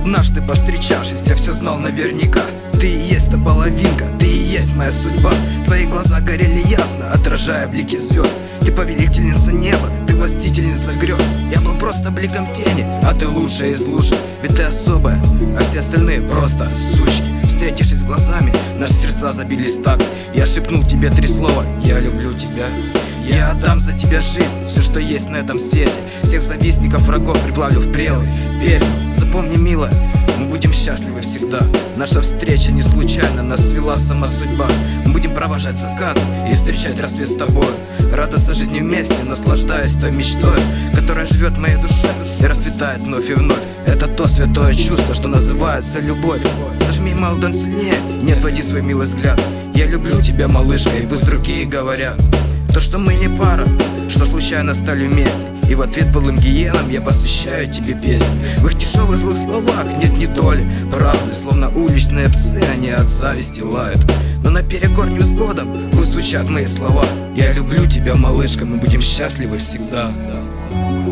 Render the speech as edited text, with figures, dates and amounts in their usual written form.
однажды повстречавшись, я все знал наверняка. Ты и есть та половинка, ты и есть моя судьба. Твои глаза горели ясно, отражая блики звезд. Ты повелительница неба, ты властительница грез. Я был просто бликом тени, а ты лучшая из лучших. Ведь ты особая, а все остальные просто сучки. Встретившись глазами, наши сердца забились так. Я шепнул тебе 3 слова: я люблю тебя. Я отдам за тебя жизнь, все, что есть на этом свете. Всех завистников, врагов приплавлю в прелый пепел. Запомни, милая, мы будем счастливы всегда. Наша встреча не случайно, нас свела сама судьба. Мы будем провожать закат и встречать рассвет с тобой. Радоваться жизни вместе, наслаждаясь той мечтой, которая живет в моей душе и расцветает вновь и вновь. Это то святое чувство, что называется любовь. Зажми, мой ладонь сильнее, не отводи свой милый взгляд. Я люблю тебя, малышка, и пусть другие говорят то, что мы не пара, что случайно стали вместе. И в ответ былым гиенам я посвящаю тебе песню. В их дешевых злых словах нет ни доли правды. Словно уличные псы, они от зависти лают. Но наперекор невзгодам пусть звучат мои слова: я люблю тебя, малышка, мы будем счастливы всегда.